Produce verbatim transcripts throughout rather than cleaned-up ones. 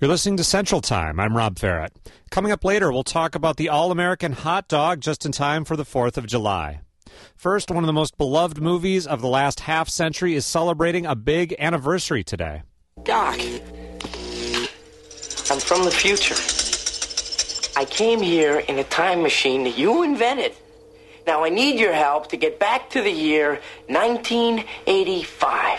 You're listening to Central Time. I'm Rob Farrett. Coming up later, we'll talk about the All-American hot dog just in time for the fourth of July. First, one of the most beloved movies of the last half century is celebrating a big anniversary today. Doc, I'm from the future. I came here in a time machine that you invented. Now I need your help to get back to the year nineteen eighty-five.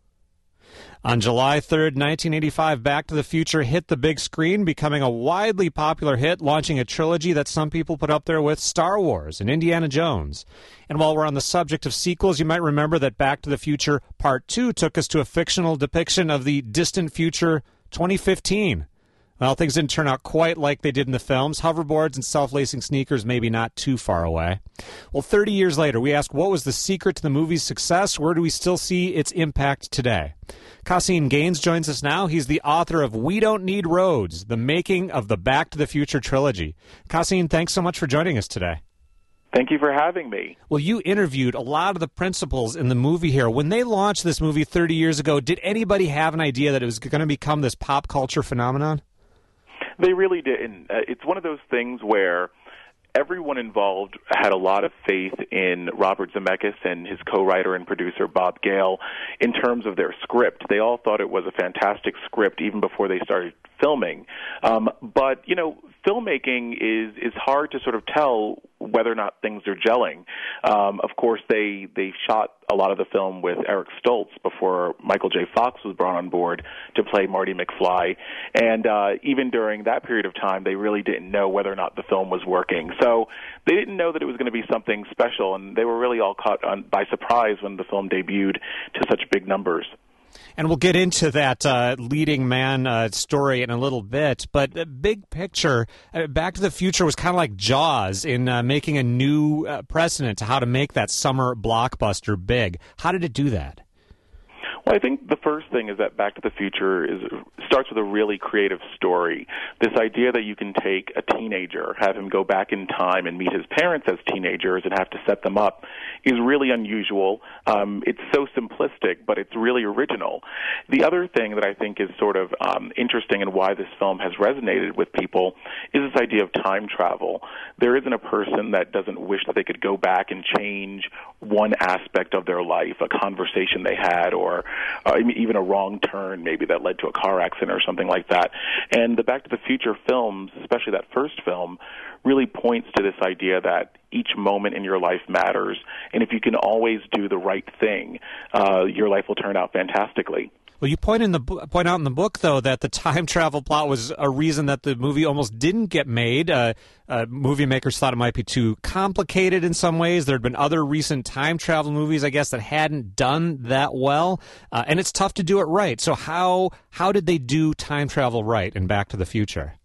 On July third, nineteen eighty-five, Back to the Future hit the big screen, becoming a widely popular hit, launching a trilogy that some people put up there with Star Wars and Indiana Jones. And while we're on the subject of sequels, you might remember that Back to the Future Part two took us to a fictional depiction of the distant future twenty fifteen. Well, things didn't turn out quite like they did in the films. Hoverboards and self-lacing sneakers maybe not too far away. Well, thirty years later, we ask, what was the secret to the movie's success? Where do we still see its impact today? Kasim Gaines joins us now. He's the author of We Don't Need Roads, the making of the Back to the Future trilogy. Kasim, thanks so much for joining us today. Thank you for having me. Well, you interviewed a lot of the principals in the movie here. When they launched this movie thirty years ago, did anybody have an idea that it was going to become this pop culture phenomenon? They really didn't. Uh, it's one of those things where everyone involved had a lot of faith in Robert Zemeckis and his co-writer and producer Bob Gale in terms of their script. They all thought it was a fantastic script even before they started filming. Um, but, you know, filmmaking is, is hard to sort of tell whether or not things are gelling. Um, of course, they, they shot a lot of the film with Eric Stoltz before Michael J. Fox was brought on board to play Marty McFly. And uh, even during that period of time, they really didn't know whether or not the film was working. So they didn't know that it was going to be something special, and they were really all caught on, by surprise when the film debuted to such big numbers. And we'll get into that uh, leading man uh, story in a little bit. But uh, big picture, uh, Back to the Future was kind of like Jaws in uh, making a new uh, precedent to how to make that summer blockbuster big. How did it do that? Well, I think the first thing is that Back to the Future is starts with a really creative story. This idea that you can take a teenager, have him go back in time and meet his parents as teenagers and have to set them up is really unusual. Um, it's so simplistic, but it's really original. The other thing that I think is sort of um, interesting and why this film has resonated with people is this idea of time travel. There isn't a person that doesn't wish that they could go back and change one aspect of their life, a conversation they had, or uh, even a wrong turn maybe that led to a car accident or something like that. And the Back to the Future films, especially that first film, really points to this idea that each moment in your life matters, and if you can always do the right thing, uh, your life will turn out fantastically. Well, you point in the point out in the book, though, that the time travel plot was a reason that the movie almost didn't get made. Uh, uh, movie makers thought it might be too complicated in some ways. There had been other recent time travel movies, I guess, that hadn't done that well, uh, and it's tough to do it right. So how how did they do time travel right in Back to the Future?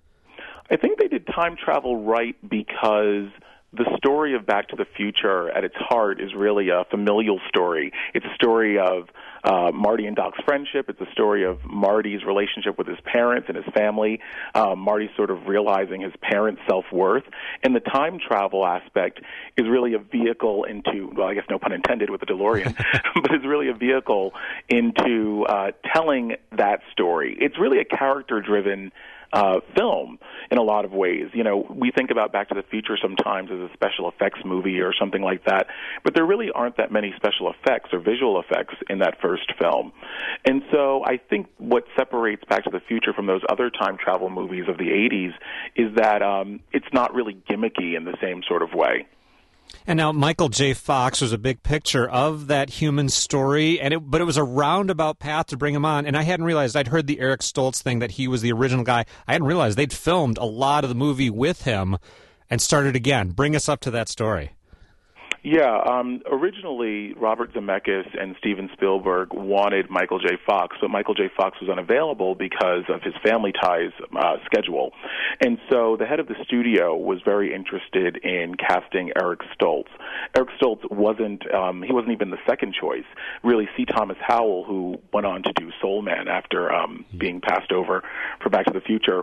I think they did time travel right because the story of Back to the Future at its heart is really a familial story. It's a story of uh, Marty and Doc's friendship. It's a story of Marty's relationship with his parents and his family. Um, Marty sort of realizing his parents' self-worth. And the time travel aspect is really a vehicle into, well, I guess no pun intended with the DeLorean, but it's really a vehicle into uh, telling that story. It's really a character-driven Uh, film in a lot of ways. You know, we think about Back to the Future sometimes as a special effects movie or something like that, but there really aren't that many special effects or visual effects in that first film. And so I think what separates Back to the Future from those other time travel movies of the eighties is that um, it's not really gimmicky in the same sort of way. And now Michael J. Fox was a big picture of that human story, and it, but it was a roundabout path to bring him on. And I hadn't realized, I'd heard the Eric Stoltz thing that he was the original guy. I hadn't realized they'd filmed a lot of the movie with him and started again. Bring us up to that story. Yeah, um, originally Robert Zemeckis and Steven Spielberg wanted Michael J. Fox, but Michael J. Fox was unavailable because of his family ties uh, schedule. And so the head of the studio was very interested in casting Eric Stoltz. Eric Stoltz wasn't, um, he wasn't even the second choice. Really, C. Thomas Howell, who went on to do Soul Man after um, being passed over for Back to the Future,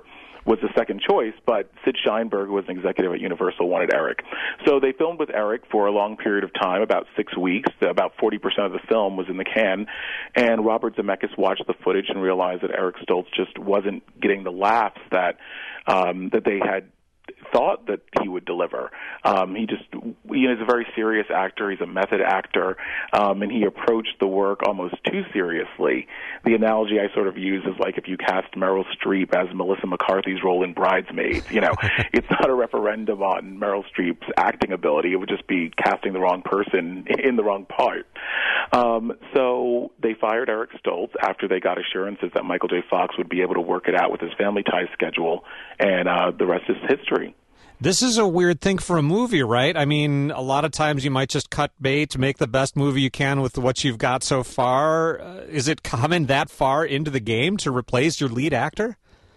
was the second choice, but Sid Sheinberg, who was an executive at Universal, wanted Eric. So they filmed with Eric for a long period of time, about six weeks. About forty percent of the film was in the can, and Robert Zemeckis watched the footage and realized that Eric Stoltz just wasn't getting the laughs that um, that they had thought that he would deliver. Um, he just, you know, he's a very serious actor. He's a method actor, um, and he approached the work almost too seriously. The analogy I sort of use is like if you cast Meryl Streep as Melissa McCarthy's role in Bridesmaids. You know, it's not a referendum on Meryl Streep's acting ability. It would just be casting the wrong person in the wrong part. Um, so they fired Eric Stoltz after they got assurances that Michael J. Fox would be able to work it out with his Family Ties schedule, and uh, the rest is history. This is a weird thing for a movie, right? I mean, a lot of times you might just cut bait to make the best movie you can with what you've got so far. Uh, is it coming that far into the game to replace your lead actor?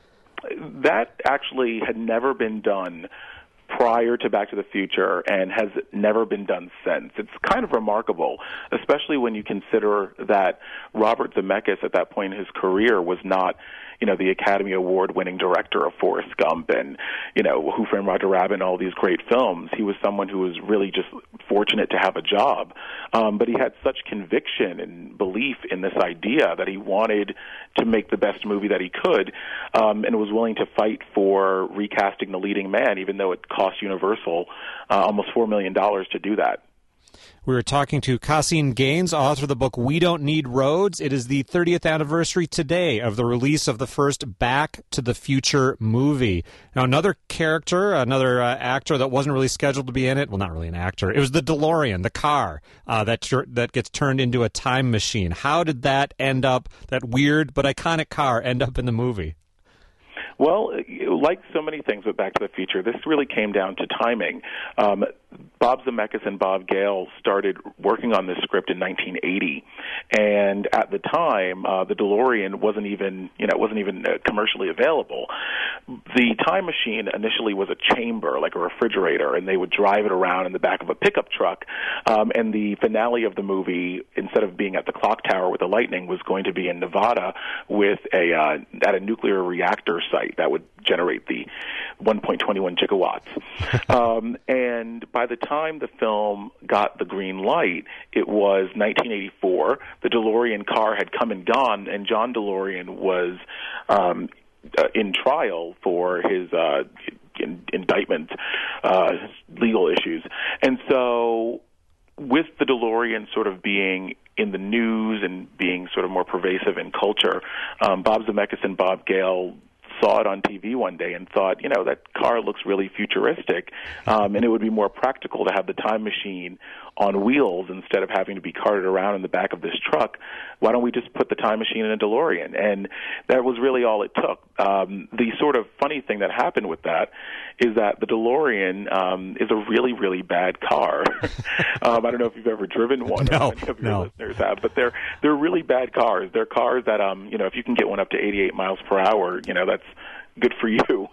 That actually had never been done prior to Back to the Future and has never been done since. It's kind of remarkable, especially when you consider that Robert Zemeckis at that point in his career was not, you know, the Academy Award-winning director of Forrest Gump and, you know, Who Framed Roger Rabbit and all these great films. He was someone who was really just fortunate to have a job. Um, but he had such conviction and belief in this idea that he wanted to make the best movie that he could, um, and was willing to fight for recasting the leading man, even though it cost Universal uh, almost four million dollars to do that. We were talking to Kasim Gaines, author of the book We Don't Need Roads. It is the thirtieth anniversary today of the release of the first Back to the Future movie. Now, another character, another uh, actor that wasn't really scheduled to be in it, well, not really an actor, it was the DeLorean, the car uh, that that gets turned into a time machine. How did that end up, that weird but iconic car, end up in the movie? Well, like so many things with Back to the Future, this really came down to timing. Um, Bob Zemeckis and Bob Gale started working on this script in nineteen eighty, and at the time, uh, the DeLorean wasn't even, you know, wasn't even uh, commercially available. The time machine initially was a chamber, like a refrigerator, and they would drive it around in the back of a pickup truck. Um, and the finale of the movie, instead of being at the clock tower with the lightning, was going to be in Nevada with a uh, at a nuclear reactor site that would generate the one point two one gigawatts. um, and by the time the film got the green light, it was nineteen eighty-four. The DeLorean car had come and gone, and John DeLorean was um, uh, in trial for his uh, in, indictment, uh, legal issues. And so with the DeLorean sort of being in the news and being sort of more pervasive in culture, um, Bob Zemeckis and Bob Gale saw it on T V one day and thought, you know, that car looks really futuristic, um, and it would be more practical to have the time machine on wheels instead of having to be carted around in the back of this truck. Why don't we just put the time machine in a DeLorean? And that was really all it took. Um, the sort of funny thing that happened with that is that the DeLorean um, is a really, really bad car. um, I don't know if you've ever driven one, no, or many of your no. listeners have, but they're they're really bad cars. They're cars that, um, you know, if you can get one up to eighty-eight miles per hour, you know, that's good for you.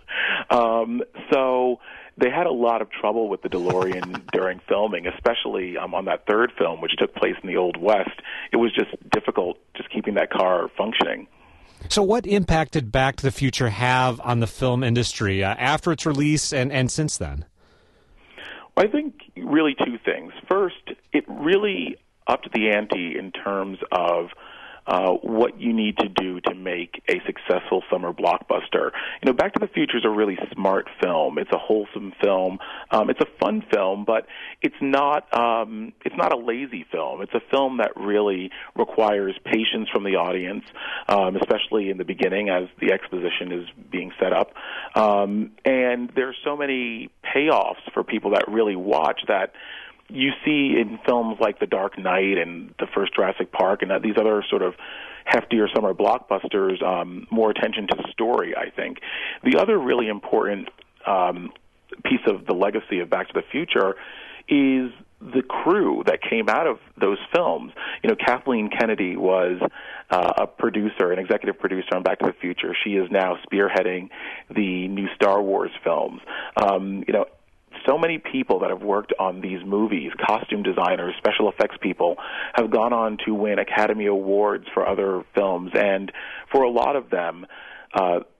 Um, so they had a lot of trouble with the DeLorean during filming, especially um, on that third film, which took place in the Old West. It was just difficult just keeping that car functioning. So what impact did Back to the Future have on the film industry uh, after its release and, and since then? Well, I think really two things. First, it really upped the ante in terms of Uh, what you need to do to make a successful summer blockbuster. You know, Back to the Future is a really smart film. It's a wholesome film. Um, it's a fun film, but it's not um, it's not a lazy film. It's a film that really requires patience from the audience, um, especially in the beginning as the exposition is being set up. Um, and there's so many payoffs for people that really watch that you see in films like The Dark Knight and the first Jurassic Park and these other sort of heftier summer blockbusters, um, more attention to the story, I think. The other really important um, piece of the legacy of Back to the Future is the crew that came out of those films. You know, Kathleen Kennedy was uh, a producer, an executive producer on Back to the Future. She is now spearheading the new Star Wars films. Um, you know, so many people that have worked on these movies, costume designers, special effects people, have gone on to win Academy Awards for other films. And for a lot of them, uh,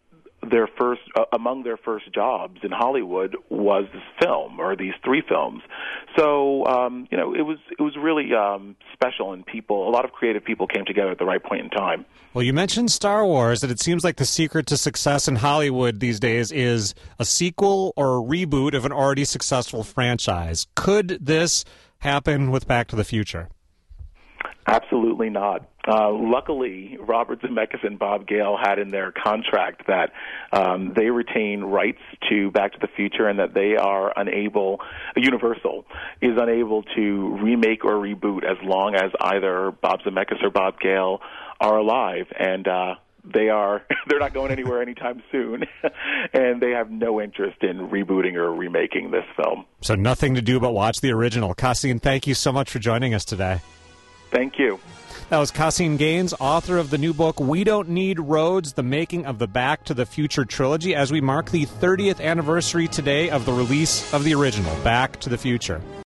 their first, uh, among their first jobs in Hollywood was this film, or these three films. So, um, you know, it was it was really um, special, and people, a lot of creative people came together at the right point in time. Well, you mentioned Star Wars, and it seems like the secret to success in Hollywood these days is a sequel or a reboot of an already successful franchise. Could this happen with Back to the Future? Absolutely not. Uh, luckily, Robert Zemeckis and Bob Gale had in their contract that um, they retain rights to Back to the Future, and that they are unable, Universal is unable to remake or reboot as long as either Bob Zemeckis or Bob Gale are alive. And uh, they are they're not going anywhere anytime soon, and they have no interest in rebooting or remaking this film. So nothing to do but watch the original. Kasim, thank you so much for joining us today. Thank you. That was Kasim Gaines, author of the new book, We Don't Need Roads, The Making of the Back to the Future Trilogy, as we mark the thirtieth anniversary today of the release of the original, Back to the Future.